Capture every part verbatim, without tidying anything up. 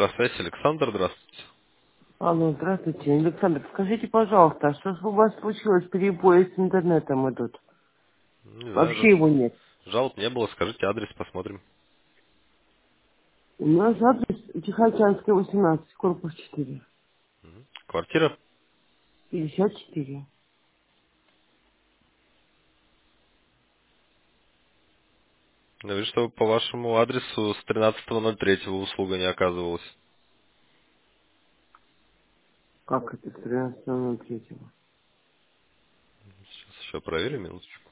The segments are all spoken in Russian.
Метросвязь, Александр, здравствуйте. Алло, здравствуйте, Александр. Скажите, пожалуйста, а что ж у вас случилось, перебои с интернетом идут? Не знаю, Вообще жал- его нет. жалоб не было, скажите адрес, посмотрим. У нас адрес Тихоокеанская, восемнадцать, корпус четыре, Квартира? пятьдесят четыре. Я вижу, что по вашему адресу с тринадцатого ноль третьего услуга не оказывалась. Как это, с тринадцатого ноль третьего? Сейчас еще проверим, минуточку.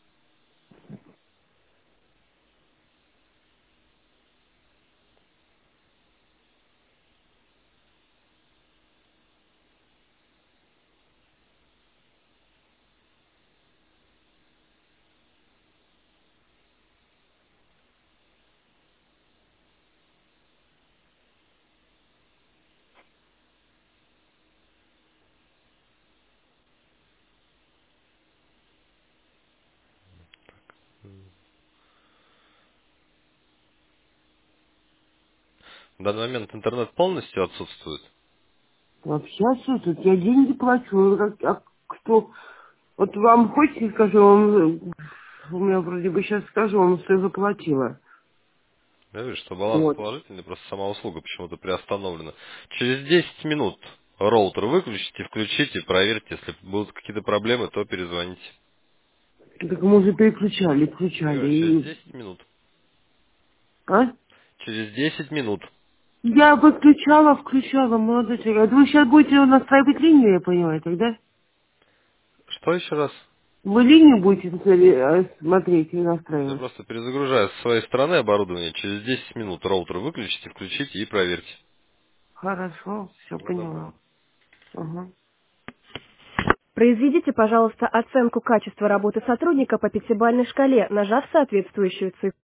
В данный момент интернет полностью отсутствует. Вообще отсутствует, я деньги плачу. Как- А кто? Вот вам хотите, скажу, вам, у меня вроде бы сейчас скажу, вам все заплатила. Я вижу, что баланс Вот. положительный, просто сама услуга почему-то приостановлена. Через десять минут роутер выключите, включите, проверьте. Если будут какие-то проблемы, то перезвоните. Так мы уже переключали, Я включали. говорю, через И... десять минут. А? Через десять минут. Я выключала, включала, молодой человек. Вы сейчас будете настраивать линию, я понимаю, тогда? Что еще раз? Вы линию будете э, смотреть и Я настраивать? просто перезагружаю с своей стороны оборудование. Через десять минут роутер выключите, включите и проверьте. Хорошо, все Всего поняла. доброго. Ага. Произведите, пожалуйста, оценку качества работы сотрудника по пятибалльной шкале, нажав соответствующую цифру.